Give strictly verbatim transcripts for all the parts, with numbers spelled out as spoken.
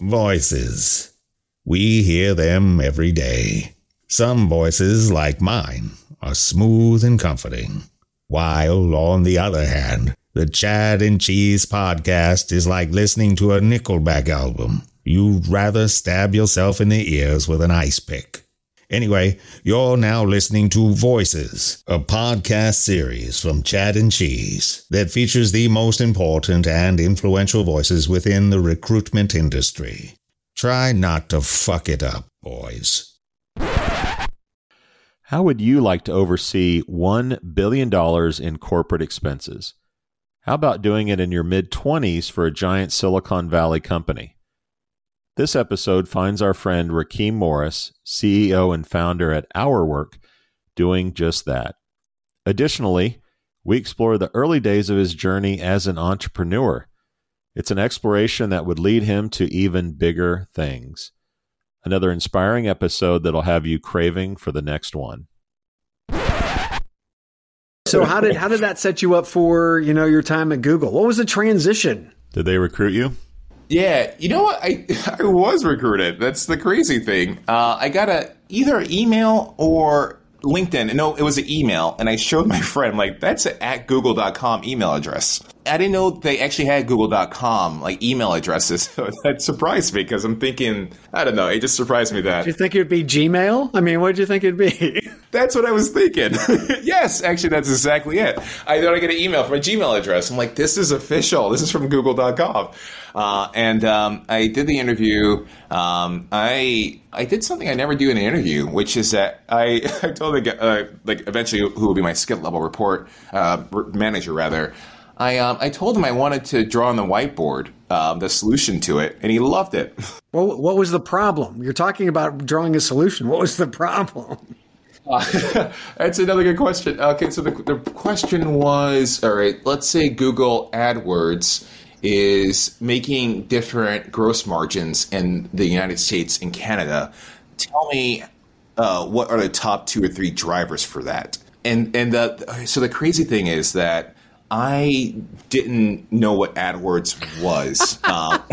Voices. We hear them every day. Some voices, like mine, are smooth and comforting. While, on the other hand, the Chad and Cheese podcast is like listening to a Nickelback album. You'd rather stab yourself in the ears with an ice pick. Anyway, you're now listening to Voices, a podcast series from Chad and Cheese that features the most important and influential voices within the recruitment industry. Try not to fuck it up, boys. How would you like to oversee one billion dollars in corporate expenses? How about doing it in your mid-twenties for a giant Silicon Valley company? This episode finds our friend Rakeem Morris, C E O and founder at OurWork, doing just that. Additionally, we explore the early days of his journey as an entrepreneur. It's an exploration that would lead him to even bigger things. Another inspiring episode that'll have you craving for the next one. So how did how did that set you up for, you know, your time at Google? What was the transition? Did they recruit you? Yeah, you know what? I I was recruited. That's the crazy thing. Uh, I got a either email or LinkedIn. No, it was an email, and I showed my friend, like, that's an at google dot com email address. I didn't know they actually had google dot com, like, email addresses. So that surprised me because I'm thinking, I don't know, it just surprised me that. Did you think it would be Gmail? I mean, what did you think it'd be? That's what I was thinking. Yes, actually, that's exactly it. I thought I get an email from a Gmail address. I'm like, this is official. This is from google dot com. Uh, and um, I did the interview. Um, I I did something I never do in an interview, which is that I, I told the uh, like eventually who will be my skip level report uh, manager rather. I um, I told him I wanted to draw on the whiteboard um, the solution to it, and he loved it. Well, what was the problem? You're talking about drawing a solution. What was the problem? Uh, that's another good question. Okay, so the, the question was, all right, let's say Google AdWords is making different gross margins in the United States and Canada. Tell me uh, what are the top two or three drivers for that? And and the, so the crazy thing is that I didn't know what AdWords was. um,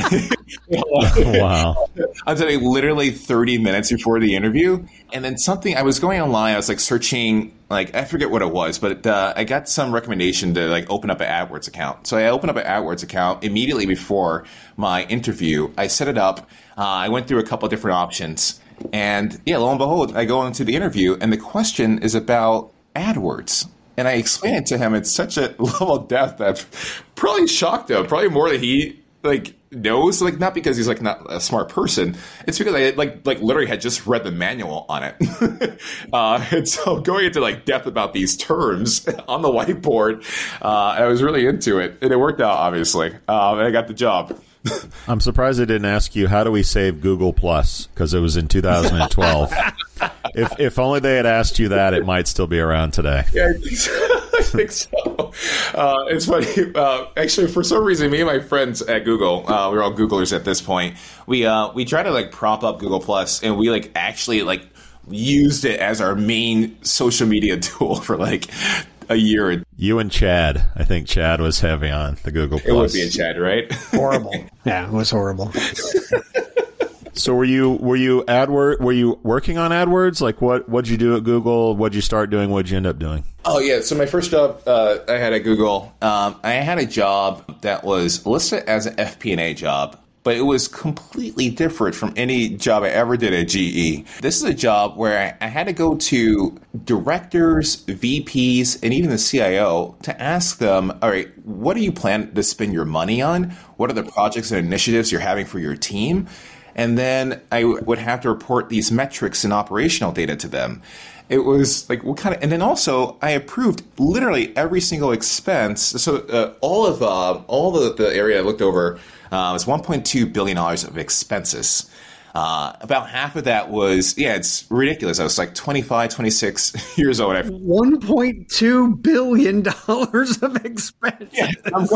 Wow. Until like literally thirty minutes before the interview. And then something, I was going online, I was like searching, like, I forget what it was, but uh, I got some recommendation to like open up an AdWords account. So I opened up an AdWords account immediately before my interview. I set it up. Uh, I went through a couple of different options. And yeah, lo and behold, I go into the interview and the question is about AdWords. And I explained it to him at such a level of depth that probably shocked him, probably more than he like knows, like not because he's like not a smart person. It's because I like like literally had just read the manual on it. uh, and so going into like depth about these terms on the whiteboard, uh, I was really into it, and it worked out obviously. Um, and I got the job. I'm surprised they didn't ask you, how do we save Google Plus? Because it was in two thousand twelve. if if only they had asked you that, it might still be around today. Yeah, I think so. I think so. Uh, it's funny. Uh, actually, for some reason, me and my friends at Google, uh, we we're all Googlers at this point. We uh, we try to like prop up Google Plus, and we like actually like used it as our main social media tool for like a year. You and Chad. I think Chad was heavy on the Google Plus. It would be a Chad, right? Horrible. Yeah, it was horrible. So were you were you AdWord were you working on AdWords? Like what what'd you do at Google? What'd you start doing? What'd you end up doing? Oh yeah, so my first job uh, I had at Google, um, I had a job that was listed as an F P and A job, but it was completely different from any job I ever did at G E. This is a job where I, I had to go to directors, V Ps, and even the C I O to ask them, all right, what do you plan to spend your money on? What are the projects and initiatives you're having for your team? And then I w- would have to report these metrics and operational data to them. It was like, what kind of, and then also I approved literally every single expense. So uh, all of, uh, all the, the area I looked over uh, was one point two billion dollars of expenses. Uh, about half of that was, yeah, it's ridiculous. I was like twenty-five, twenty-six years old. one point two billion dollars of expenses. Yeah, I'm going,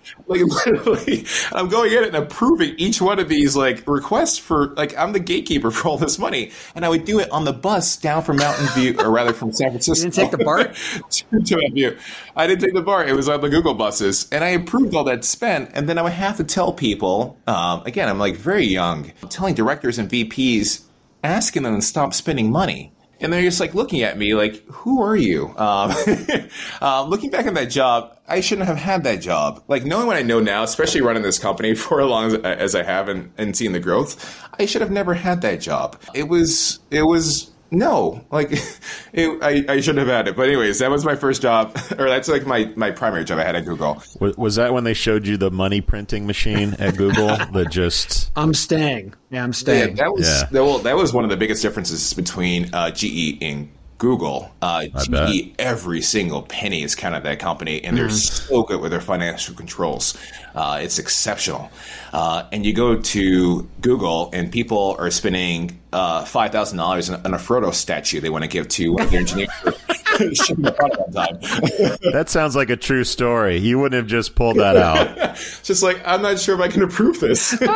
Like literally, I'm going in and approving each one of these like requests for like I'm the gatekeeper for all this money, and I would do it on the bus down from Mountain View, or rather from San Francisco. You didn't take the BART? to, to Mountain View. I didn't take the BART. It was on the Google buses, and I approved all that spend, and then I would have to tell people. Um, again, I'm like very young, I'm telling directors and V Ps, asking them to stop spending money. And they're just like looking at me like, who are you? Um, uh, looking back at that job, I shouldn't have had that job. Like knowing what I know now, especially running this company for as long as, as I have and, and seeing the growth, I should have never had that job. It was, it was, no, like it, I, I shouldn't have had it. But anyways, that was my first job, or that's like my, my primary job I had at Google. Was, was that when they showed you the money printing machine at Google that just... I'm staying. Yeah, I'm staying. Yeah, that was Yeah. that, well, that was one of the biggest differences between uh, G E and Google. Uh, G E, every single penny is counted at that company, and they're Mm. so good with their financial controls. Uh, it's exceptional. Uh, and you go to Google, and people are spending uh, five thousand dollars on a Frodo statue they want to give to one of their engineers for shipping the product on time. That sounds like a true story. You wouldn't have just pulled that out. It's just like, I'm not sure if I can approve this. A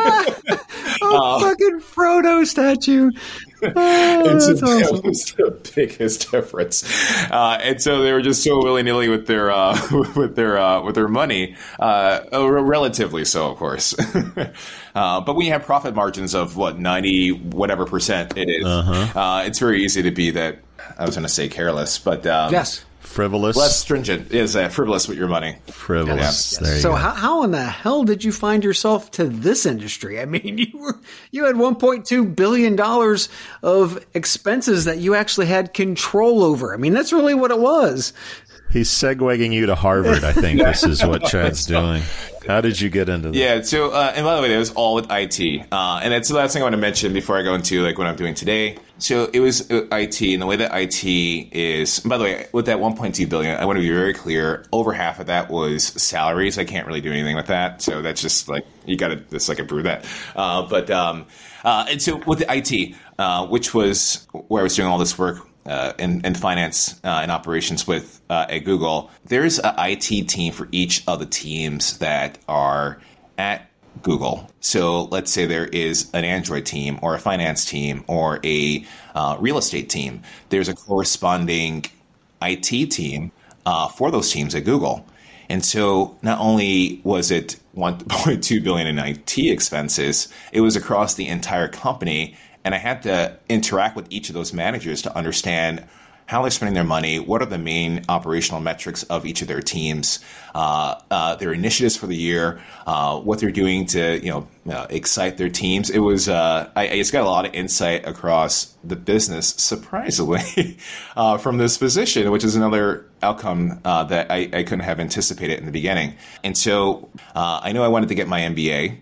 fucking Frodo statue. Oh, And so that's awesome. that was the biggest difference. Uh, and so they were just so willy nilly with their uh, with their uh, with their money, uh, relatively so, of course. uh, but when you have profit margins of what ninety whatever percent it is, Uh-huh. uh, it's very easy to be that. I was going to say careless, but um, Yes. Frivolous. less stringent is uh, frivolous with your money. Frivolous. Yes. There you So go. how, how in the hell did you find yourself to this industry? I mean, you were you had one point two billion dollars of expenses that you actually had control over. I mean, that's really what it was. He's segueing you to Harvard, I think. This is what Chad's doing. How did you get into that? Yeah. So, uh, and by the way, that was all with I T, uh, and that's the last thing I want to mention before I go into like what I'm doing today. So it was uh, I T, and the way that I T is. And by the way, with that one point two billion dollars, I want to be very clear. Over half of that was salaries. I can't really do anything with that. So that's just like you got to just like approve that. Uh, but um, uh, and so with the I T, uh, which was where I was doing all this work. Uh, in, in finance uh, and operations with uh, at Google, there's an I T team for each of the teams that are at Google. So let's say there is an Android team or a finance team or a uh, real estate team. There's a corresponding I T team uh, for those teams at Google. And so not only was it one point two billion dollars in I T expenses, it was across the entire company. And I had to interact with each of those managers to understand how they're spending their money, what are the main operational metrics of each of their teams, uh, uh, their initiatives for the year, uh, what they're doing to you know uh, excite their teams. It was uh, I, I just got a lot of insight across the business, surprisingly, uh, from this position, which is another outcome uh, that I, I couldn't have anticipated in the beginning. And so uh, I knew I wanted to get my M B A.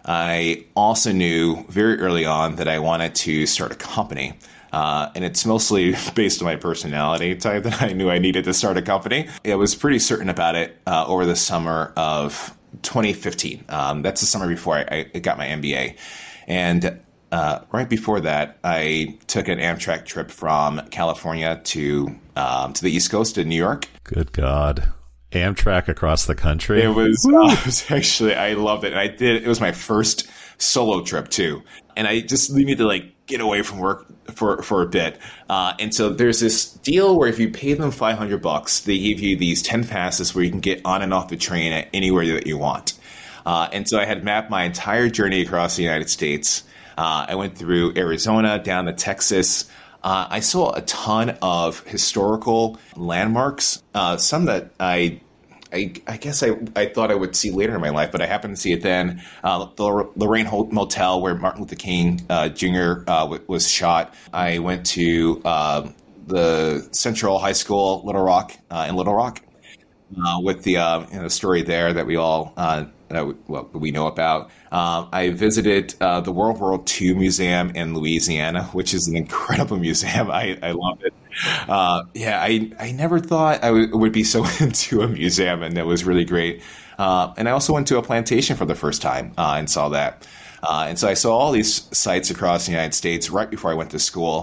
I also knew very early on that I wanted to start a company. Uh, and it's mostly based on my personality type that I knew I needed to start a company. I was pretty certain about it uh, over the summer of twenty fifteen. Um, that's the summer before I, I got my M B A. And uh, right before that, I took an Amtrak trip from California to um, to the East Coast to New York. Good God. Amtrak across the country. It was, uh, it was actually, I loved it. And I did, it was my first solo trip too. And I just needed to like get away from work for, for a bit. Uh, and so there's this deal where if you pay them five hundred bucks, they give you these ten passes where you can get on and off the train at anywhere that you want. Uh, and so I had mapped my entire journey across the United States. Uh, I went through Arizona, down to Texas. Uh, I saw a ton of historical landmarks, uh, some that I, I, I guess I, I thought I would see later in my life, but I happened to see it then. Uh, the Lorraine Motel, where Martin Luther King uh, Junior Uh, w- was shot. I went to uh, the Central High School, Little Rock, uh, in Little Rock, uh, with the uh, you know, story there that we all uh, that we, well, we know about. Um, I visited uh, the World War Two Museum in Louisiana, which is an incredible museum. I, I love it. Uh, yeah, I, I never thought I w- would be so into a museum, and that was really great. Uh, and I also went to a plantation for the first time uh, and saw that. Uh, and so I saw all these sites across the United States right before I went to school.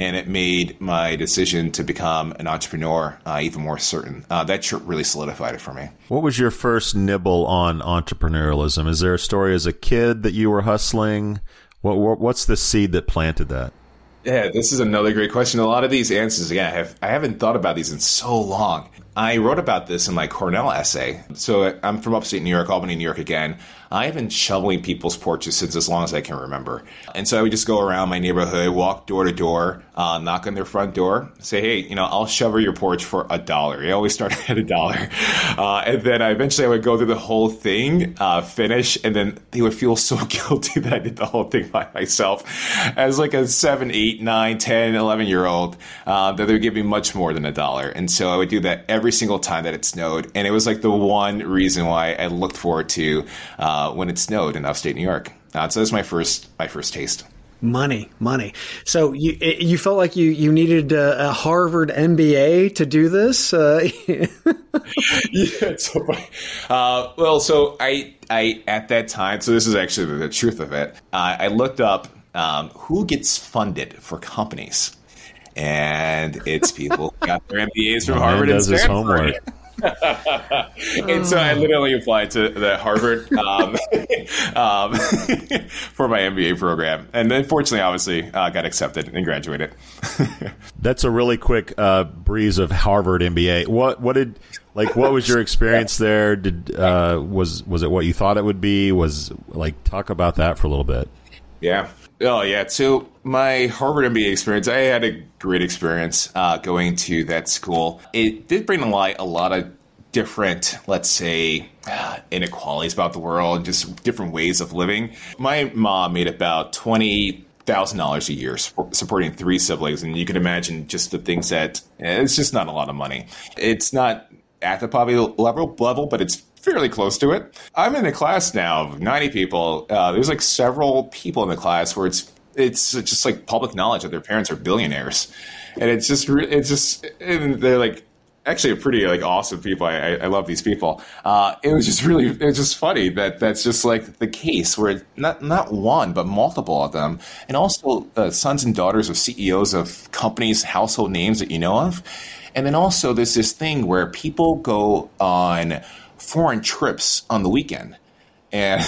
and it made my decision to become an entrepreneur uh, even more certain. Uh, that trip really solidified it for me. What was your first nibble on entrepreneurialism? Is there a story as a kid that you were hustling? What, what What's the seed that planted that? Yeah, this is another great question. A lot of these answers, again, I, have, I haven't thought about these in so long. I wrote about this in my Cornell essay. So I'm from upstate New York, Albany, New York again. I've been shoveling people's porches since as long as I can remember. And so I would just go around my neighborhood, walk door to door, uh, knock on their front door, say, hey, you know, I'll shovel your porch for a dollar. I always started at a dollar. Uh, and then I eventually I would go through the whole thing, uh, finish, and then they would feel so guilty that I did the whole thing by myself as like a seven, eight, nine, ten, eleven year old, uh, that they would give me much more than a dollar. And so I would do that every single time that it snowed. And it was like the one reason why I looked forward to uh, when it snowed in upstate New York. Uh, so that's my first my first taste. Money, money. So you you felt like you, you needed a, a Harvard M B A to do this? Uh, yeah, it's so funny. Uh, well, so I, I, at that time, so this is actually the, the truth of it, uh, I looked up um, who gets funded for companies. And it's people who got their M B As from Man Harvard does and his Stanford. homework. And so I literally applied to the Harvard um, um, for my M B A program. And then fortunately, obviously, uh, got accepted and graduated. That's a really quick uh, breeze of Harvard M B A. What what did like what was your experience there? Did uh, was was it what you thought it would be? Was like talk about that for a little bit. Yeah. Oh, yeah. So my Harvard M B A experience, I had a great experience uh, going to that school. It did bring a lot, a lot of different, let's say, uh, inequalities about the world, just different ways of living. My mom made about twenty thousand dollars a year supporting three siblings. And you can imagine just the things that it's just not a lot of money. It's not at the poverty level, level, but it's fairly close to it. I'm in a class now of ninety people. Uh, there's like several people in the class where it's it's just like public knowledge that their parents are billionaires, and it's just it's just and they're like actually a pretty like awesome people. I, I, I love these people. Uh, it was just really it's just funny that that's just like the case where not not one but multiple of them, and also uh, sons and daughters of C E Os of companies, household names that you know of, and then also there's this thing where people go on foreign trips on the weekend. And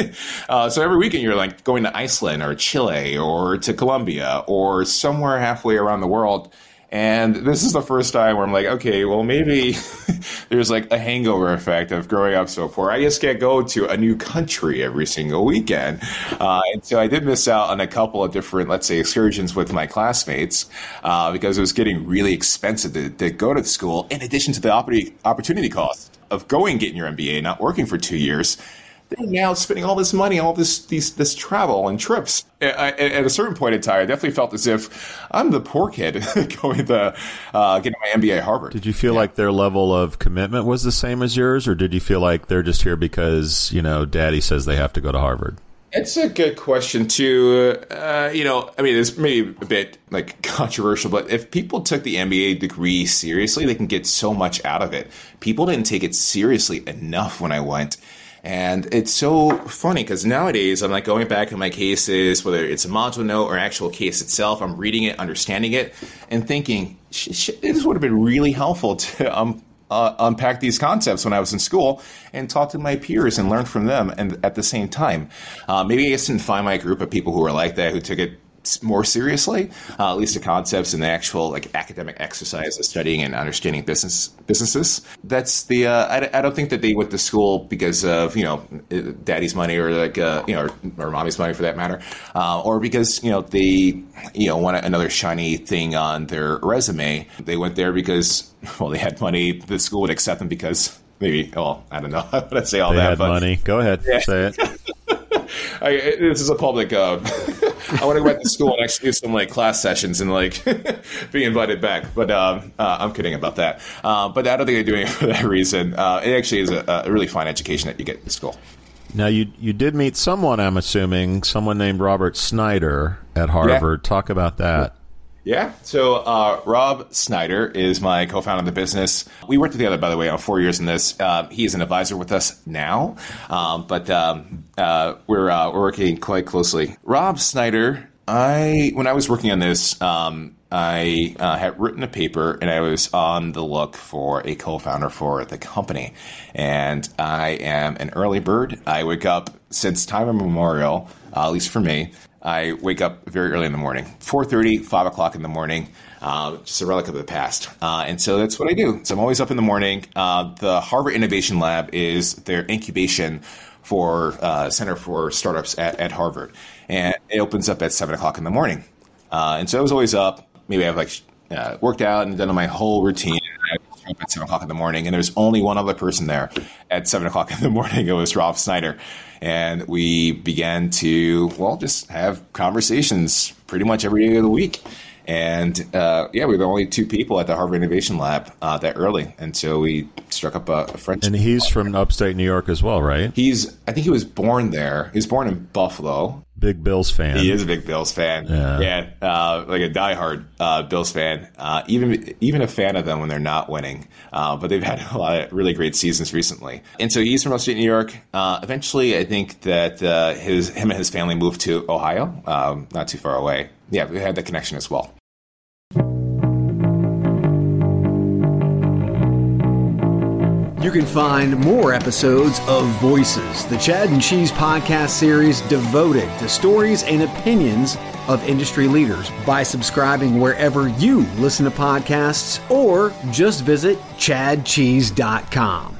uh, so every weekend you're like going to Iceland or Chile or to Colombia or somewhere halfway around the world. And this is the first time where I'm like, okay, well, maybe there's like a hangover effect of growing up so poor. I just can't go to a new country every single weekend. Uh, and so I did miss out on a couple of different, let's say, excursions with my classmates uh, because it was getting really expensive to, to go to school, in addition to the opportunity cost of going getting your M B A, not working for two years. They're now spending all this money, all this these, this travel and trips. At, at a certain point in time, I definitely felt as if I'm the poor kid going to uh, getting my M B A at Harvard. Did you feel yeah. like their level of commitment was the same as yours, or did you feel like they're just here because, you know, daddy says they have to go to Harvard? It's a good question, too. Uh, you know, I mean, it's maybe a bit like controversial, but if people took the M B A degree seriously, they can get so much out of it. People didn't take it seriously enough when I went. And it's so funny because nowadays I'm like going back in my cases, whether it's a module note or actual case itself, I'm reading it, understanding it, and thinking, sh- sh- this would have been really helpful to um, uh, unpack these concepts when I was in school and talk to my peers and learn from them and at the same time. Uh, maybe I just didn't find my group of people who were like that, who took it more seriously, uh, at least the concepts and the actual like academic exercise of studying and understanding business businesses. That's the uh, I, I don't think that they went to school because of you know daddy's money or like uh, you know or, or mommy's money for that matter, uh, or because you know they you know want another shiny thing on their resume. They went there because well they had money. The school would accept them because maybe well I don't know how to say all they that. Had but money. Go ahead, yeah. Say it. I, this is a public. Uh, I want to go back to school and actually do some like class sessions and like be invited back. But um, uh, I'm kidding about that. Uh, but I don't think they're doing it for that reason. Uh, it actually is a, a really fine education that you get in school. Now you you did meet someone, I'm assuming, someone named Robert Snyder at Harvard. Yeah. Talk about that. Yeah. So uh, Rob Snyder is my co-founder of the business. We worked together, by the way, on four years in this. Uh, he is an advisor with us now, um, but um, uh, we're uh, we're working quite closely. Rob Snyder, I when I was working on this, um, I uh, had written a paper, and I was on the look for a co-founder for the company. And I am an early bird. I wake up since time immemorial, uh, at least for me. I wake up very early in the morning, four thirty, five o'clock in the morning. Uh, just a relic of the past. Uh, and so that's what I do. So I'm always up in the morning. Uh, the Harvard Innovation Lab is their incubation for uh, Center for Startups at, at Harvard. And it opens up at seven o'clock in the morning. Uh, and so I was always up. Maybe I've like uh, worked out and done my whole routine. I was up at seven o'clock in the morning. And there's only one other person there at seven o'clock in the morning. It was Rob Snyder. And we began to, well, just have conversations pretty much every day of the week. And uh, yeah, we were the only two people at the Harvard Innovation Lab uh, that early. And so we struck up a, a friendship. And he's from upstate New York as well, right? He's, I think he was born there. He was born in Buffalo. Big Bills fan. He is a big Bills fan. Yeah, yeah uh, like a diehard uh, Bills fan. Uh, even even a fan of them when they're not winning. Uh, but they've had a lot of really great seasons recently. And so he's from upstate New York. Uh, eventually, I think that uh, his him and his family moved to Ohio, um, not too far away. Yeah, we had that connection as well. You can find more episodes of Voices, the Chad and Cheese podcast series devoted to stories and opinions of industry leaders, by subscribing wherever you listen to podcasts, or just visit chad cheese dot com.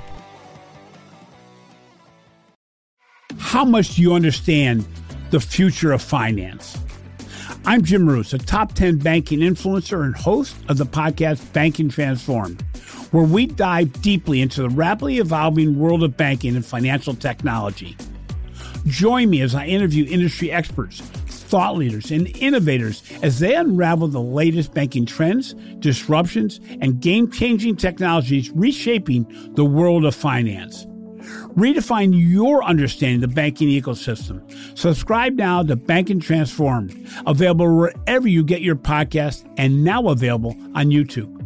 How much do you understand the future of finance? I'm Jim Roos, a top ten banking influencer and host of the podcast Banking Transformed, where we dive deeply into the rapidly evolving world of banking and financial technology. Join me as I interview industry experts, thought leaders, and innovators as they unravel the latest banking trends, disruptions, and game-changing technologies reshaping the world of finance. Redefine your understanding of the banking ecosystem. Subscribe now to Banking Transformed, available wherever you get your podcast and now available on YouTube.